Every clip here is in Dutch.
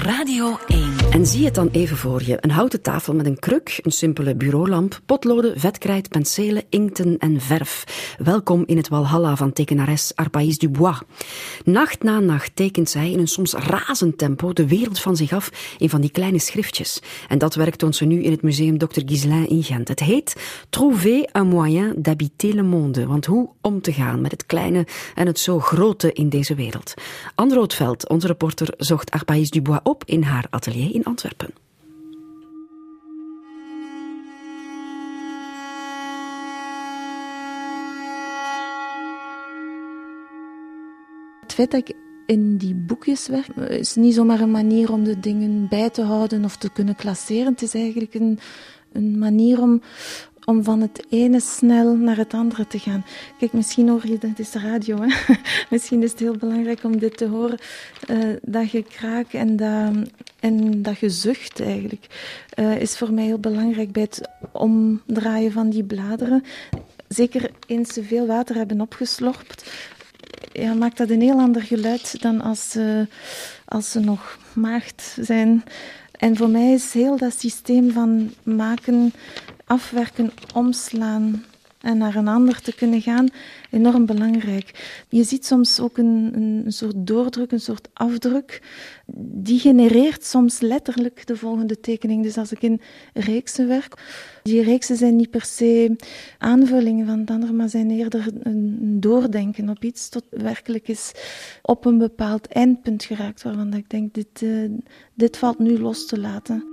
Radio 1. En zie het dan even voor je. Een houten tafel met een kruk, een simpele bureaulamp, potloden, vetkrijt, penselen, inkten en verf. Welkom in het walhalla van tekenares Arpaïs Dubois. Nacht na nacht tekent zij in een soms razend tempo de wereld van zich af in van die kleine schriftjes. En dat werk toont ze nu in het museum Dr. Ghislain in Gent. Het heet Trouver un moyen d'habiter le monde. Want hoe om te gaan met het kleine en het zo grote in deze wereld. Anne Roodveld, onze reporter, zocht Arpaïs Dubois op in haar atelier in Antwerpen. Het feit dat ik in die boekjes werk, is niet zomaar een manier om de dingen bij te houden of te kunnen klasseren. Het is eigenlijk een manier om van het ene snel naar het andere te gaan. Kijk, misschien hoor je, het is de radio, hè? Misschien is het heel belangrijk om dit te horen, dat je kraak en dat je zucht eigenlijk, is voor mij heel belangrijk bij het omdraaien van die bladeren. Zeker eens ze veel water hebben opgeslorpt, ja, maakt dat een heel ander geluid dan als ze nog maagd zijn. En voor mij is heel dat systeem van maken, afwerken, omslaan en naar een ander te kunnen gaan enorm belangrijk. Je ziet soms ook een soort doordruk, een soort afdruk. Die genereert soms letterlijk de volgende tekening. Dus als ik in reeksen werk, die reeksen zijn niet per se aanvullingen van het andere, maar zijn eerder een doordenken op iets tot werkelijk is op een bepaald eindpunt geraakt, waarvan ik denk, dit valt nu los te laten.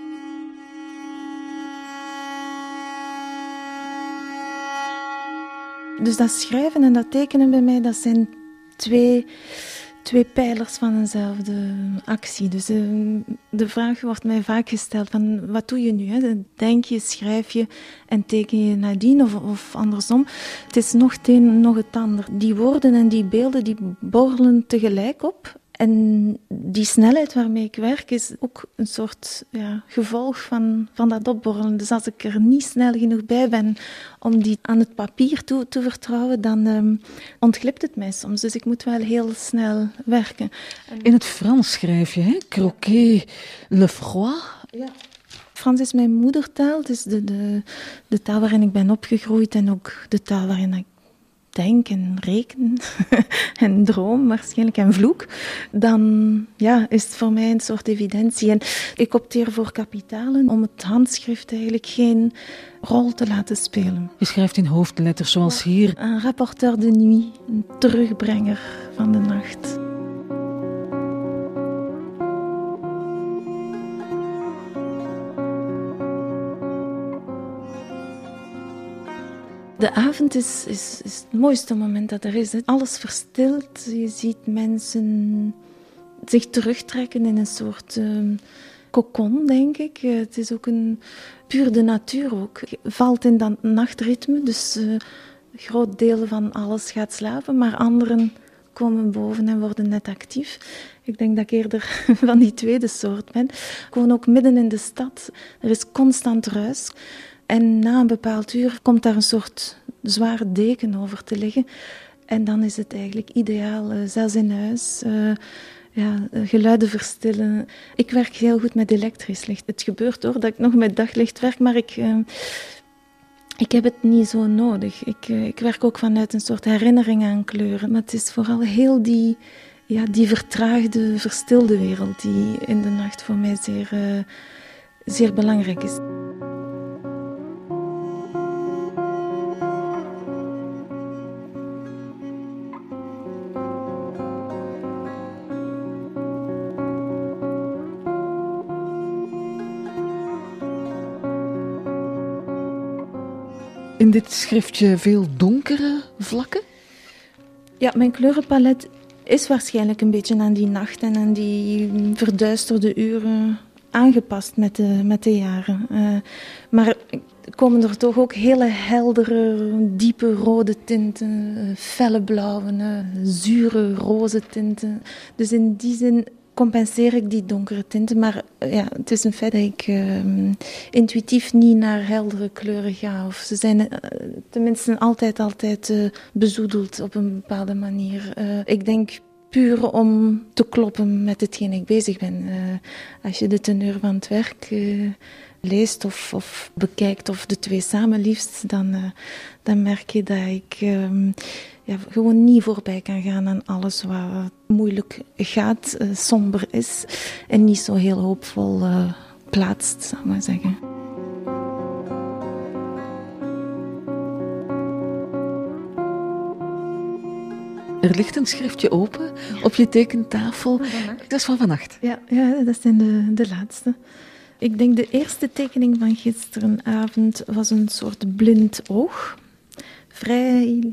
Dus dat schrijven en dat tekenen bij mij, dat zijn twee pijlers van eenzelfde actie. Dus de vraag wordt mij vaak gesteld van, wat doe je nu? Hè? Denk je, schrijf je en teken je nadien of andersom? Het is nog het een, nog het ander. Die woorden en die beelden, die borrelen tegelijk op. En die snelheid waarmee ik werk is ook een soort gevolg van dat opborrelen. Dus als ik er niet snel genoeg bij ben om die aan het papier toe te vertrouwen, dan ontglipt het mij soms. Dus ik moet wel heel snel werken. In het Frans schrijf je, hè? Croquer le froid. Ja. Frans is mijn moedertaal. Het is de taal waarin ik ben opgegroeid en ook de taal waarin ik denk en reken en droom waarschijnlijk en vloek, dan is het voor mij een soort evidentie. En ik opteer voor kapitalen om het handschrift eigenlijk geen rol te laten spelen. Je schrijft in hoofdletters zoals hier. Een rapporteur de nuit, een terugbrenger van de nacht. De avond is het mooiste moment dat er is. Alles verstilt. Je ziet mensen zich terugtrekken in een soort cocon, denk ik. Het is ook puur de natuur ook. Je valt in dat nachtritme, dus groot deel van alles gaat slapen, maar anderen komen boven en worden net actief. Ik denk dat ik eerder van die tweede soort ben. Ik woon ook midden in de stad. Er is constant ruis. En na een bepaald uur komt daar een soort zware deken over te liggen. En dan is het eigenlijk ideaal, zelfs in huis, geluiden verstillen. Ik werk heel goed met elektrisch licht. Het gebeurt hoor, dat ik nog met daglicht werk, maar ik heb het niet zo nodig. Ik werk ook vanuit een soort herinnering aan kleuren. Maar het is vooral heel die vertraagde, verstilde wereld die in de nacht voor mij zeer, zeer belangrijk is. In dit schriftje veel donkere vlakken? Ja, mijn kleurenpalet is waarschijnlijk een beetje aan die nacht en aan die verduisterde uren aangepast met de jaren. Maar komen er toch ook hele heldere, diepe rode tinten, felle blauwe, zure roze tinten. Dus in die zin compenseer ik die donkere tinten. Maar het is een feit dat ik intuïtief niet naar heldere kleuren ga. Of ze zijn tenminste altijd bezoedeld op een bepaalde manier. Ik denk puur om te kloppen met hetgeen ik bezig ben. Als je de teneur van het werk leest of bekijkt, of de twee samen liefst, dan merk je dat ik gewoon niet voorbij kan gaan aan alles wat moeilijk gaat, somber is en niet zo heel hoopvol plaatst, zou ik maar zeggen. Er ligt een schriftje open op je tekentafel. Dat is van vannacht. Ja, dat zijn de laatste. Ik denk de eerste tekening van gisterenavond was een soort blind oog. Vrij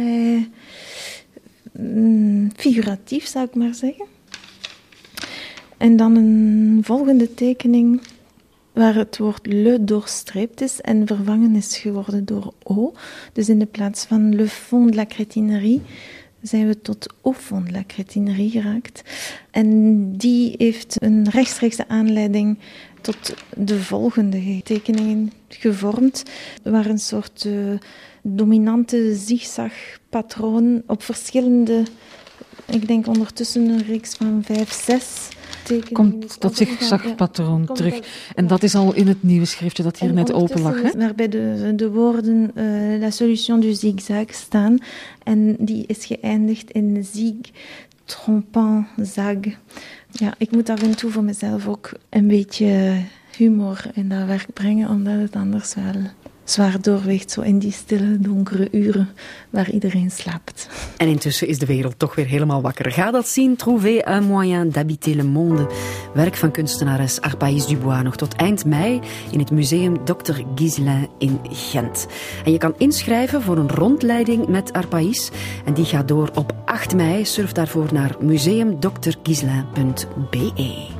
figuratief, zou ik maar zeggen. En dan een volgende tekening waar het woord le doorstreept is en vervangen is geworden door o. Dus in de plaats van le fond de la crétinerie zijn we tot au fond de la crétinerie geraakt. En die heeft een rechtstreekse aanleiding tot de volgende tekeningen gevormd, waar een soort dominante zigzagpatroon op verschillende, ik denk ondertussen een reeks van 5, 6 tekeningen. Komt dat zigzagpatroon terug. En dat is al in het nieuwe schriftje dat hier net open lag, hè? Waarbij de woorden la solution du zigzag staan. En die is geëindigd in zig, trompant, zag. Ja, ik moet af en toe voor mezelf ook een beetje humor in dat werk brengen, omdat het anders wel zwaar doorweegt, zo in die stille, donkere uren waar iedereen slaapt. En intussen is de wereld toch weer helemaal wakker. Ga dat zien, Trouver un moyen d'habiter le monde. Werk van kunstenares Arpaïs Dubois nog tot eind mei in het museum Dr. Ghislain in Gent. En je kan inschrijven voor een rondleiding met Arpaïs. En die gaat door op 8 mei. Surf daarvoor naar museumdrghislain.be.